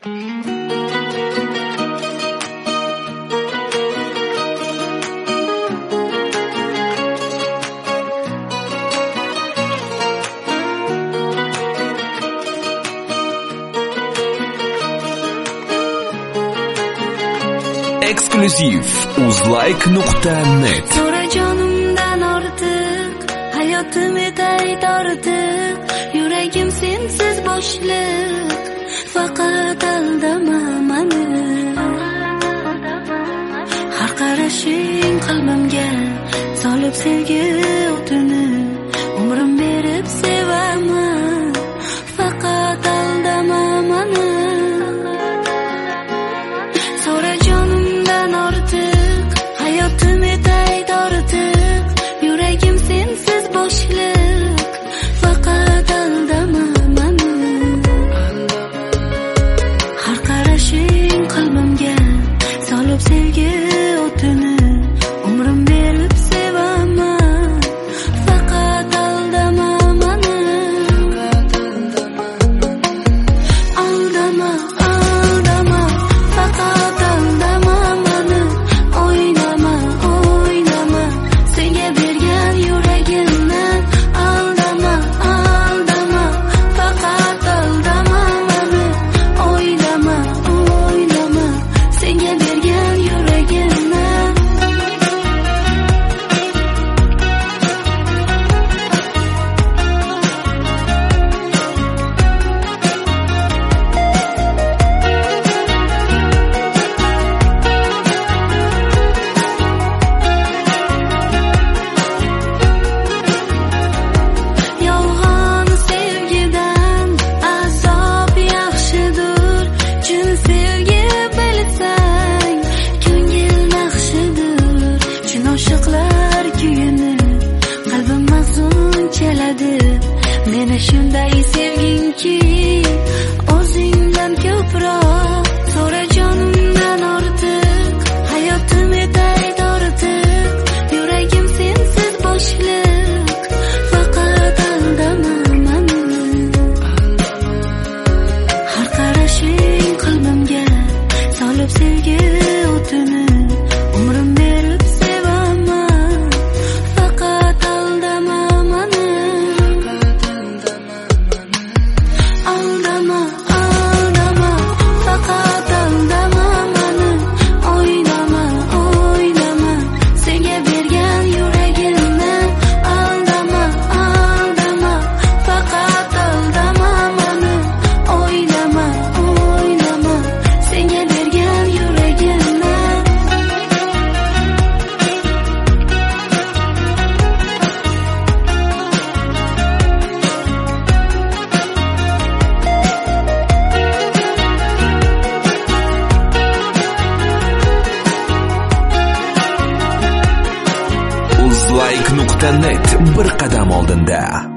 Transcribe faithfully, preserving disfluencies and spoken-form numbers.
Eksklyuziv uzlike nuqta net. So'ra jonimdan ortiq, hayotim etay tortiq, yuragim sensiz boshliq, faqat aldama mani. Har qarashing qalbimga solib sevgi o'tini, umrim berib sevaman, faqat aldama mani. So'ra jonimdan ortiq, hayotim etay tortiq, yuragim sensiz boshliq, faqat aldama mani. Har qarashing qalbimga solib sevgi o'tini, umrim berib sevaman, faqat aldama mani. Aldama, aldama, faqat aldama mani. O'ynama, o'ynama, senga bergan yuragimni. Aldama, aldama, faqat aldama mani. O'ynama, o'ynama, senga bergan yuragimni. Yolg'on sevgidan azob yaxshidir, chin sevgi bilsang ko'ngil naqshidir. Chin oshiqlar kuyini qalbim mahzun chaladi. Meni shunday sevginki o'zingdan ko'proq. So'ra jonimdan ortiq, hayotim etay tortiq, yuragim sensiz boshliq, faqat aldama mani. Har qarashing qalbimga solib sevgi o'tini, umrim berib sevaman, faqat aldama mani. Aldama, aldama, faqat aldama mani. O'ynama, o'ynama, senga bergan yuragimni. Aldama, aldama, faqat aldama mani. O'ynama, o'ynama, senga bergan yuragimni. uzlike nuqta net bir qadam oldinda.